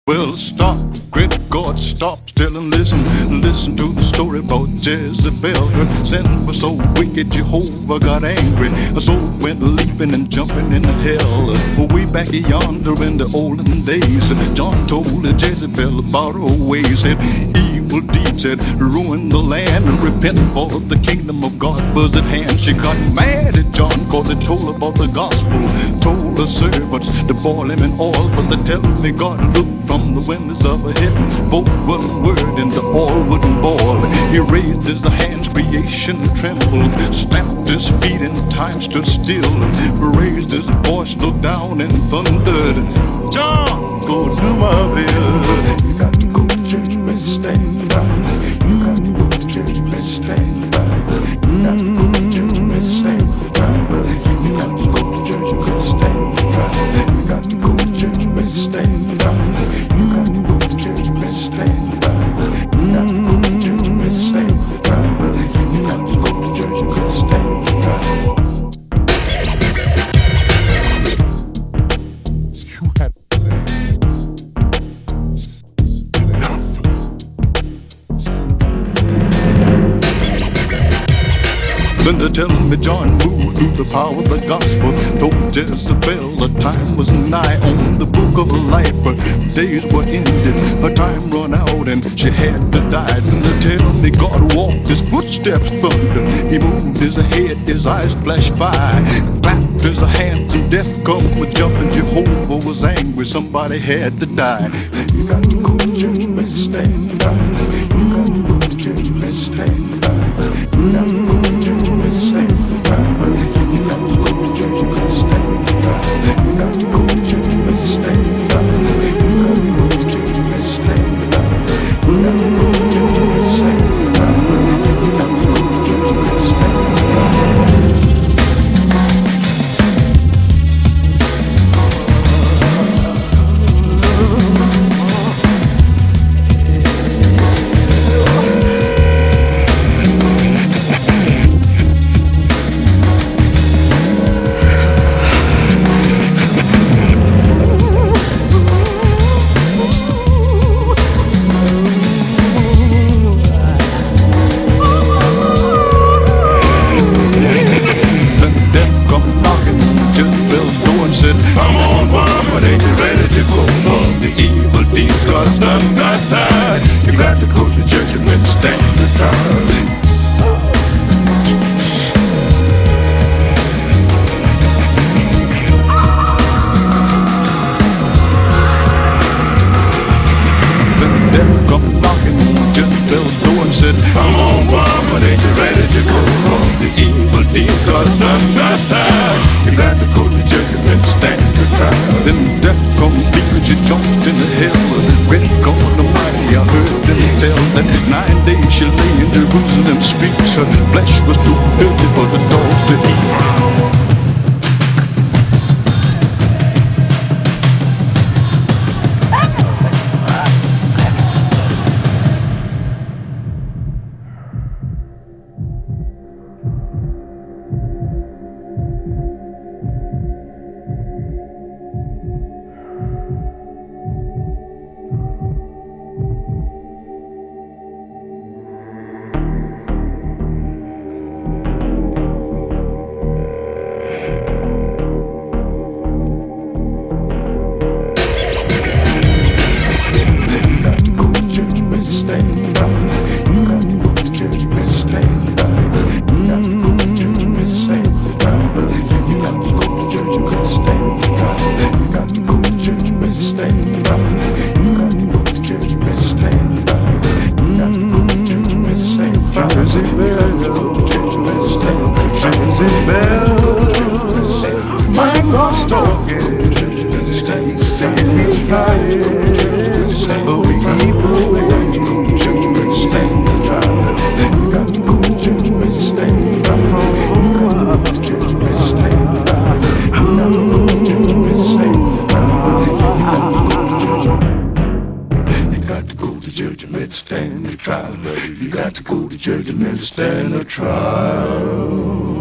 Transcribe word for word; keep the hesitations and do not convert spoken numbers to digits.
Well, stop, great God, stop still and listen. Listen to the story about Jezebel. Her sin was so wicked, Jehovah got angry. Her soul went leaping and jumping into hell. Way back yonder in the olden days, John told Jezebel about her ways. Said evil deeds had ruined the land, and repent for the kingdom of God was at hand. She got mad at John cause he told about the gospel. Told the servants to boil him in oil, but they tell me God looked from the windows of heaven, both one word and the oil wouldn't boil. He raised his hands, creation trembled, stamped his feet and time stood still, raised his voice, looked down and thundered, John, go do my will. You got to go to church, let's stand by. You got to go to church, let's stand by. You got to go to church, let's stand by. You got to go to church, let's stand by. You got to go to church, let's stand by. You got to go to church, let's stand by. You got to go to church, let's stand by. You got to go to church, let's stand by. You had to say enough. Then they tell me John moved through the power of the gospel. Told Jezebel the time was nigh on the book of life. Her days were ended, her time run out, and she had to die. Then they tell me God walked, his footsteps thunder. He moved his head, his eyes flashed fire, clapped his hands, and death come with jumping. Jehovah was angry, somebody had to die. You got to go to church, let's stand by. You got to go to church, let's stand by. You got to go to church, let's stand by. You got to go to church, let's stand by. You got to go to church, let's stand by. You got to go to church, let's stand by. You got to go to church, let's stand by. You got to go to church, let's stand by. You got to go to church and then stand a trial.